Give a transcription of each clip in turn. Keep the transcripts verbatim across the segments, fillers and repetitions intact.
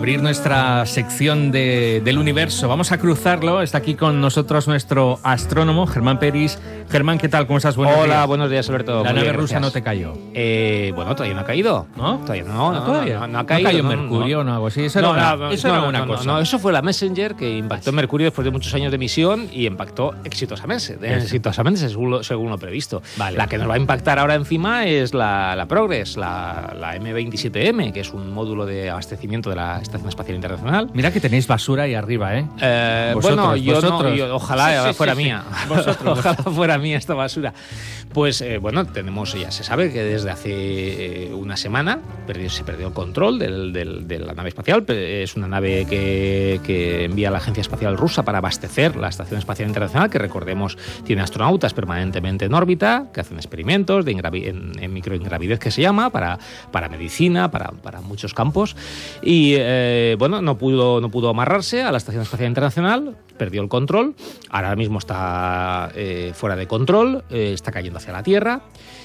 abrir nuestra sección de, del universo. Vamos a cruzarlo. Está aquí con nosotros nuestro astrónomo, Germán Peris. Germán, ¿qué tal? ¿Cómo estás? Buenos Hola, días. buenos días, Alberto. La Muy nave bien, rusa gracias. no te cayó. Eh, bueno, todavía no ha caído. ¿No? Todavía no, no, No, todavía. no, no ha caído. No cayó no, Mercurio o no. no, algo así. Eso No, era no, una, no, eso no, era no, una no, cosa. no, eso fue la Messenger que impactó en Mercurio después de muchos años de misión y impactó exitosamente, eh, exitosamente según lo, según lo previsto. Vale. La que nos va a impactar ahora encima es la, la Progress, la, la eme veintisiete eme, que es un módulo de abastecimiento de la Estación Espacial Internacional. Mira que tenéis basura ahí arriba, ¿eh? Eh, Vosotros, bueno, yo no, vosotros. yo- ojalá Sí, sí, fuera sí, sí. mía. Vosotros. Ojalá fuera mía esta basura. Pues eh, bueno, tenemos, ya se sabe que desde hace eh, una semana perdió- se perdió el control del- del- de la nave espacial. Pe- Es una nave que, que envía la Agencia Espacial Rusa para abastecer la Estación Espacial Internacional, que recordemos tiene astronautas permanentemente en órbita, que hacen experimentos de ingravi- en, en microingravidez, que se llama, para, para medicina, para, para muchos campos. Y eh, bueno, no pudo, no pudo amarrarse a la Estación Espacial Internacional, perdió el control, ahora mismo está eh, fuera de control, eh, está cayendo hacia la Tierra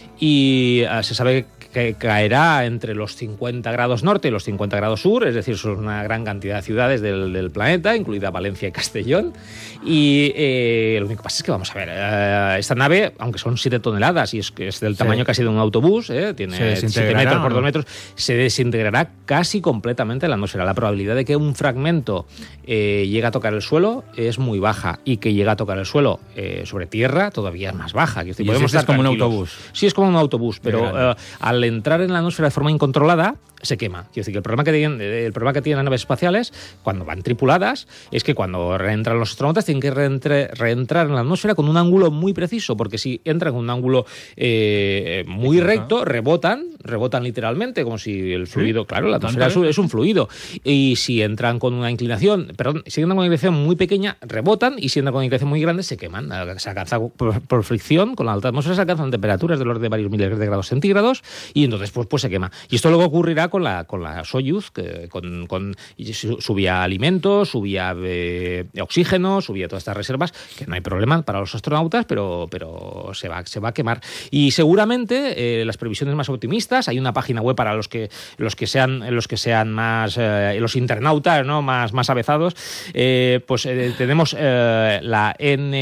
y eh, se sabe que caerá entre los cincuenta grados norte y los cincuenta grados sur, es decir, son una gran cantidad de ciudades del, del planeta, incluida Valencia y Castellón. Y eh, lo único que pasa es que, vamos a ver, eh, esta nave, aunque son siete toneladas y es, que es del tamaño Sí. casi de un autobús, eh, ¿Se tiene desintegrará siete metros por o no? dos metros, se desintegrará casi completamente en la atmósfera. La probabilidad de que un fragmento eh, llegue a tocar el suelo es muy baja, y que llegue a tocar el suelo eh, sobre tierra todavía es más baja. Quiero decir, Y podemos ese es estar como un tranquilos. autobús. Sí, es como un autobús, pero grande. eh, al entrar en la atmósfera de forma incontrolada se quema. Quiero decir que el problema que tienen, el problema que tienen las naves espaciales cuando van tripuladas es que cuando reentran los astronautas tienen que reentre- reentrar en la atmósfera con un ángulo muy preciso, porque si entran con un ángulo eh, muy Ajá. recto, rebotan, rebotan literalmente, como si el fluido, claro, la atmósfera es ¿Tanto un, es un fluido. Y si entran con una inclinación, perdón, si entran con una inclinación muy pequeña, rebotan, y si entran con una inclinación muy grande, se queman. Se alcanza por, por fricción, con la alta atmósfera se alcanzan temperaturas del orden de varios miles de grados centígrados, y entonces pues, pues se quema. Y esto luego ocurrirá con la, con la Soyuz, que con, con, y su- subía alimentos, subía eh, oxígeno, subía todas estas reservas, que no hay problema para los astronautas, pero, pero se, va, se va a quemar. Y seguramente eh, las previsiones más optimistas, hay una página web para los que, los que sean, los que sean más, eh, los internautas, ¿no? más, más avezados, eh, pues eh, tenemos eh, la N,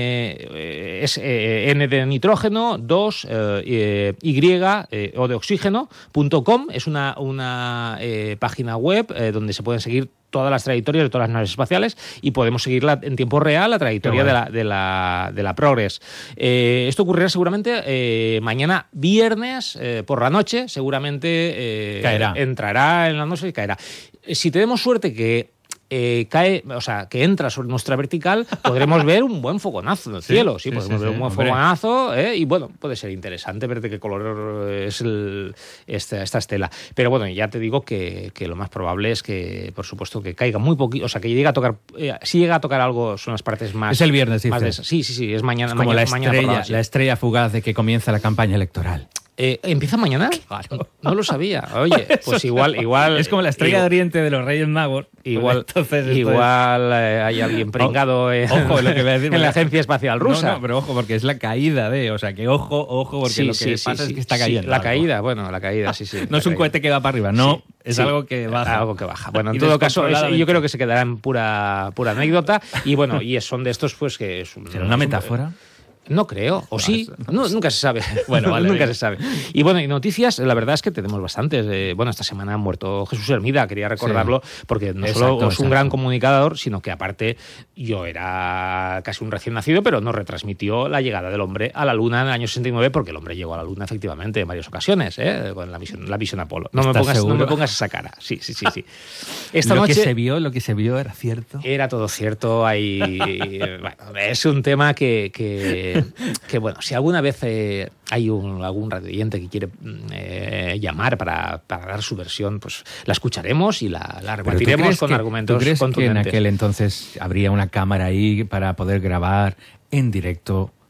eh, es, eh, N de nitrógeno, dos, eh, Y eh, o de oxígeno punto com, es una, una eh, página web eh, donde se pueden seguir todas las trayectorias de todas las naves espaciales, y podemos seguirla en tiempo real, la trayectoria Qué de guay. la, de la, de la Progress. Eh, esto ocurrirá seguramente eh, mañana viernes eh, por la noche, seguramente eh, Caerá. entrará en la atmósfera y caerá. Si tenemos suerte que eh, cae, o sea, que entra sobre nuestra vertical, podremos ver un buen fogonazo en el Sí, cielo. Sí, sí, podemos sí, ver sí, un buen hombre. fogonazo, ¿eh? Y bueno, puede ser interesante ver de qué color es el, esta, esta estela. Pero bueno, ya te digo que, que lo más probable es que, por supuesto, que caiga muy poquito, o sea, que llegue a tocar, eh, si llega a tocar algo, son las partes más... Es el viernes, más dices. de- sí, sí, sí, es mañana. Es como mañana, la mañana por estrella, noche. la estrella fugaz de que comienza la campaña electoral. Eh, ¿Empieza mañana? No lo sabía. Oye, pues igual, igual. Es como la estrella de igual, Oriente de los Reyes Magos. Igual, Entonces, esto es- igual eh, hay alguien pringado eh, Ojo, lo que voy a decir, en la porque- Agencia Espacial Rusa. No, no, pero ojo, porque es la caída de... O sea, que ojo, ojo, porque Sí, lo que sí, sí, pasa sí, es que está sí, cayendo. la algo. caída, bueno, la caída, sí, sí. No la es un caída. cohete que va para arriba, no. Sí, es sí, algo que baja. Algo que baja. Bueno, en Y todo caso, es- descontroladamente. yo creo que se quedará en pura, pura anécdota. Y bueno, y son de estos, pues que es un- ¿Será una es un- metáfora? No creo, o sí, no, nunca se sabe. Bueno, vale, nunca venga. se sabe. Y bueno, y noticias, la verdad es que tenemos bastantes. Eh, bueno, esta semana ha muerto Jesús Hermida, quería recordarlo, porque no Exacto, solo es un exacto. gran comunicador, sino que aparte yo era casi un recién nacido, pero nos retransmitió la llegada del hombre a la Luna en el año sesenta y nueve, porque el hombre llegó a la Luna efectivamente en varias ocasiones, ¿eh? Con la misión, la misión Apolo. No me, ¿Estás pongas, no seguro? me pongas esa cara. Sí, sí, sí, sí. Esta lo noche que se vio, lo que se vio era cierto. era todo cierto. Hay, bueno, es un tema que, que, que, bueno, si alguna vez eh, hay un, algún radioyente que quiere eh, llamar para, para dar su versión, pues la escucharemos y la, la Pero ¿tú rebatiremos crees con que- argumentos ¿Tú crees que en contundentes. aquel entonces habría una cámara ahí para poder grabar en directo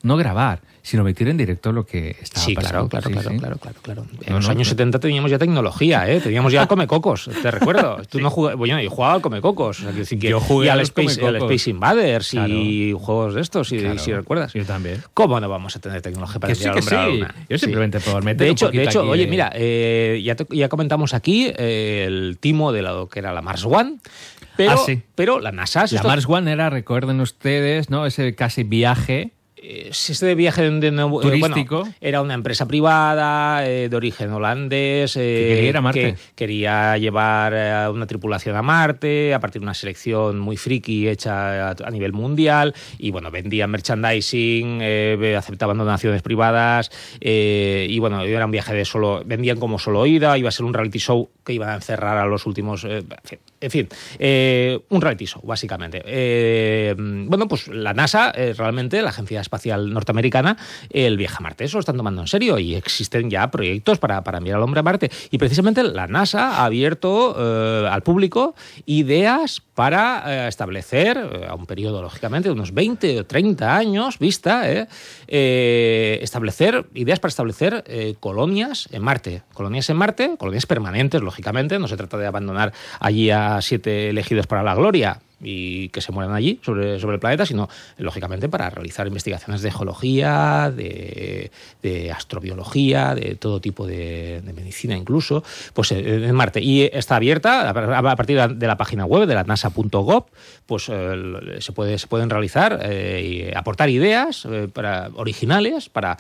no grabar, sino emitir en directo lo que estaba sí, pasando. Claro, claro, sí, claro, sí. claro, claro, claro. En No, los no, años no. setenta teníamos ya tecnología, ¿eh? Teníamos ya Comecocos, te recuerdo. Tú no jugabas, bueno, yo jugaba al Comecocos. O sea, que decir que, Yo jugué y a al los Space, al Comecocos. Space Invaders Claro. y juegos de estos, si, Claro. si recuerdas. Yo también. ¿Cómo no vamos a tener tecnología para Que sí, enviar que al hombre a la sí. luna? Yo simplemente por meter De un hecho, poquito de hecho aquí oye, de- mira, eh, ya, te- ya comentamos aquí eh, el timo de lo que era la Mars One, pero, Ah, sí. pero la NASA... si La esto- Mars One era, recuerden ustedes, ¿no? Ese casi viaje. Eh, Este viaje de, de nuevo- eh, Turístico. bueno, era una empresa privada eh, de origen holandés eh, Que quería ir a Marte. que quería llevar eh, una tripulación a Marte a partir de una selección muy friki hecha a, a nivel mundial y bueno, vendían merchandising, eh, aceptaban donaciones privadas eh, y bueno, era un viaje de solo, vendían como solo ida, iba a ser un reality show que iba a encerrar a los últimos, eh, en fin, eh, un reality show básicamente. Eh, bueno, pues la NASA eh, realmente, la agencia espacial norteamericana, el viaje a Marte, eso lo están tomando en serio y existen ya proyectos para, para enviar al hombre a Marte. Y precisamente la NASA ha abierto eh, al público ideas para eh, establecer, eh, a un periodo, lógicamente, de unos veinte o treinta años, vista, eh, eh, establecer ideas para establecer eh, colonias en Marte. Colonias en Marte, colonias permanentes, lógicamente. No se trata de abandonar allí a siete elegidos para la gloria y que se mueran allí sobre, sobre el planeta, sino lógicamente para realizar investigaciones de geología, de, de astrobiología, de todo tipo de, de medicina incluso, pues en Marte. Y está abierta a partir de la página web de la nasa punto gov, pues eh, se, puede, se pueden realizar eh, y aportar ideas eh, para, originales para,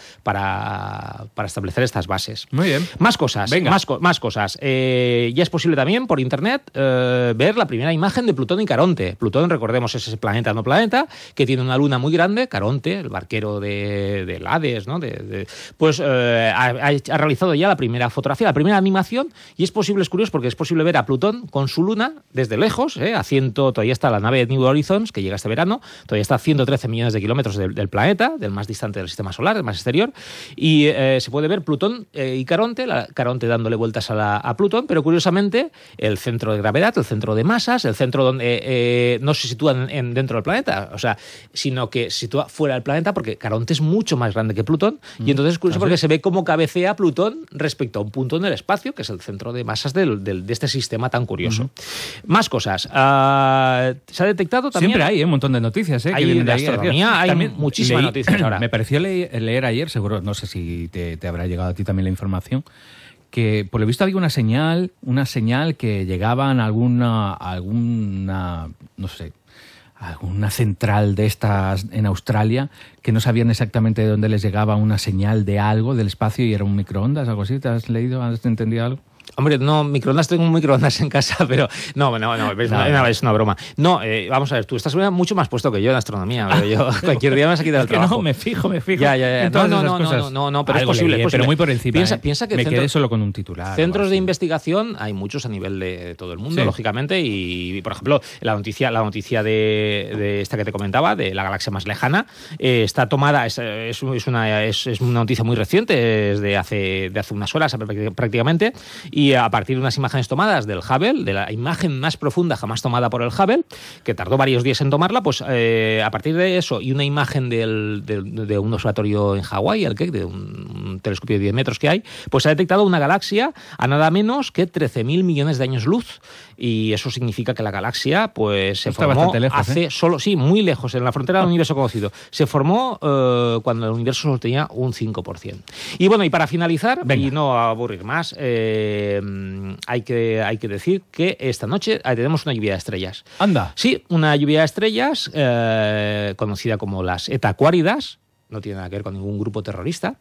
para, para establecer estas bases. Muy bien. Más cosas, Venga. más, co- más cosas. Eh, ya es posible también por internet eh, ver la primera imagen de Plutón y Caronte. Plutón, recordemos, es ese planeta no planeta que tiene una luna muy grande. Caronte, el barquero de, del Hades, ¿no? De, de- pues eh, ha, ha- ha realizado ya la primera fotografía, la primera animación, y es posible, es curioso, porque es posible ver a Plutón con su luna desde lejos, ¿eh? a ciento, todavía está la nave New Horizons, que llega este verano, todavía está a ciento trece millones de kilómetros del, del planeta, del más distante del sistema solar, del más exterior, y eh, se puede ver Plutón eh, y Caronte, la, Caronte dándole vueltas a, la, a Plutón, pero curiosamente el centro de gravedad, el centro de masas, el centro donde eh, no se sitúa en, en- dentro del planeta, o sea, sino que se sitúa fuera del planeta, porque Caronte es mucho más grande que Plutón, y entonces es curioso ¿Ah, sí? porque se ve cómo cabecea Plutón respecto a un punto en el espacio, que es el centro de masas del, del- de este sistema tan curioso. Más cosas. Ah, se ha detectado también... Siempre hay ¿eh? un montón de noticias. ¿eh? Hay que vienen de ahí. astronomía, hay muchísimas noticias ahora. Me pareció le- leer ayer, seguro, no sé si te, te habrá llegado a ti también la información, que por lo visto había una señal, una señal que llegaban a alguna, a alguna, no sé, a alguna central de estas en Australia, que no sabían exactamente de dónde les llegaba una señal de algo del espacio y era un microondas, algo así. ¿Te has leído? ¿Has entendido algo? Hombre, no, microondas, tengo un microondas en casa, pero no, no, no, es, una, no, es una broma. No, eh, vamos a ver, tú estás mucho más puesto que yo en astronomía, pero yo cualquier día me vas a quitar el Es que trabajo. no, me fijo, me fijo. Ya, ya, ya. en todas No, no, esas no, cosas. no, no, no, pero Algo es posible, leí, es posible. pero muy por encima. Piensa, ¿eh? piensa que me centro- quedé solo con un titular. Centros o de así. investigación hay muchos a nivel de, de todo el mundo, Sí. lógicamente, y por ejemplo, la noticia, la noticia de, de esta que te comentaba, de la galaxia más lejana, eh, está tomada, es, es, es una, es, es una noticia muy reciente, es de hace, de hace unas horas prácticamente, y a partir de unas imágenes tomadas del Hubble, de la imagen más profunda jamás tomada por el Hubble, que tardó varios días en tomarla, pues eh, a partir de eso y una imagen del, del- de un observatorio en Hawái, el Keck, de un, un telescopio de diez metros que hay, pues se ha detectado una galaxia a nada menos que trece mil millones de años luz, y eso significa que la galaxia pues se Está formó bastante lejos, hace ¿eh? solo, sí, muy lejos, en la frontera del universo conocido. Se formó eh, cuando el universo solo tenía un cinco por ciento. Y bueno, y para finalizar, Venga. y no aburrir más, eh, hay, que, hay que decir que esta noche eh, tenemos una lluvia de estrellas. Anda. Sí, una lluvia de estrellas eh, conocida como las Etacuáridas. No tiene nada que ver con ningún grupo terrorista.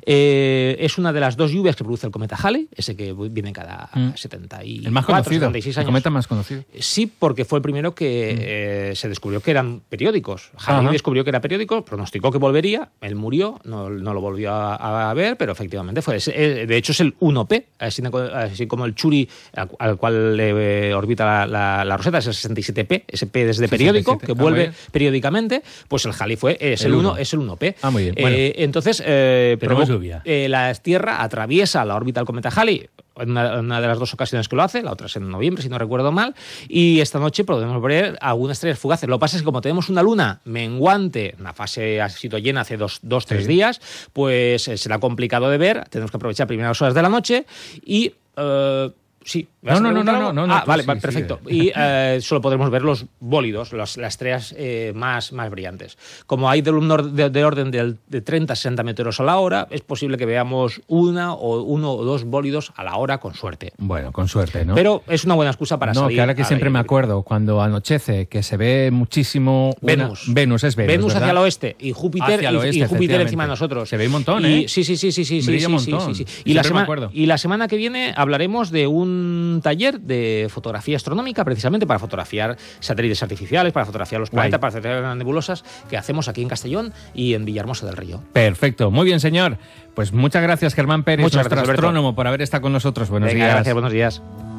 Eh, es una de las dos lluvias que produce el cometa Halley, ese que viene cada Mm. setenta y cuatro, El más conocido. setenta y seis El años. cometa más conocido. Sí, porque fue el primero que eh, se descubrió que eran periódicos. Halley Ajá. descubrió que era periódico, pronosticó que volvería, él murió, no, no lo volvió a, a ver, pero efectivamente fue. Es- eh, de hecho, es el uno P, así, así como el Churi al, al cual eh, orbita la, la- la Rosetta, es el sesenta y siete P, ese P desde periódico, sesenta y siete. que Ah, vuelve muy bien. periódicamente, pues el Halley fue, es el, El uno, uno. es el uno P. Ah, muy bien. Bueno, eh, entonces, eh, tenemos provo- lluvia. eh, la Tierra atraviesa la órbita del cometa Halley en una, en una de las dos ocasiones que lo hace, la otra es en noviembre, si no recuerdo mal, y esta noche podemos ver algunas estrellas fugaces. Lo que pasa es que como tenemos una luna menguante, una fase ha sido llena hace dos, dos tres Sí. días, pues eh, será complicado de ver, tenemos que aprovechar primeras horas de la noche y... eh, sí. ¿me vas No, a no, no, preguntar no, algo? no, no, Ah, tú vale, sí, vale, sí. perfecto. Y eh, solo podremos ver los bólidos, los- las estrellas eh, más, más brillantes. Como hay de, un or- de, de orden del- de treinta a sesenta metros a la hora, es posible que veamos una o uno o dos bólidos a la hora con suerte. Bueno, con suerte, ¿no? Pero es una buena excusa para no, salir. que ahora que al siempre aire me libre. acuerdo, cuando anochece, que se ve muchísimo... una- Venus. Venus, es Venus, Venus hacia ¿verdad? el oeste y Júpiter, Hacia el y- oeste, y, Júpiter efectivamente. encima de nosotros. Se ve un montón, Y- ¿eh? Sí, sí, sí, sí, sí, sí, Brilla sí, un sí, montón. sí, sí. Siempre Y, la me semana, acuerdo. y la semana que viene hablaremos de un taller de fotografía astronómica, precisamente para fotografiar satélites artificiales, para fotografiar los planetas, Guay. para fotografiar las nebulosas, que hacemos aquí en Castellón y en Villahermosa del Río. Perfecto, muy bien, señor. Pues muchas gracias, Germán Pérez, Muchas nuestro gracias, Alberto. astrónomo, por haber estado con nosotros. Buenos Venga, días. gracias, buenos días.